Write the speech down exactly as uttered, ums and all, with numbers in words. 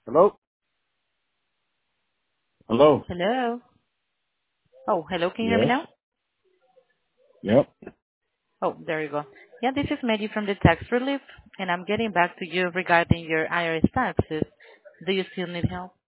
Hello? Hello? Hello. Oh, hello. Can you hear me Yes? now? Yep. Oh, there you go. Yeah, this is Maggie from the tax relief, and I'm getting back to you regarding your I R S taxes. Do you still need help?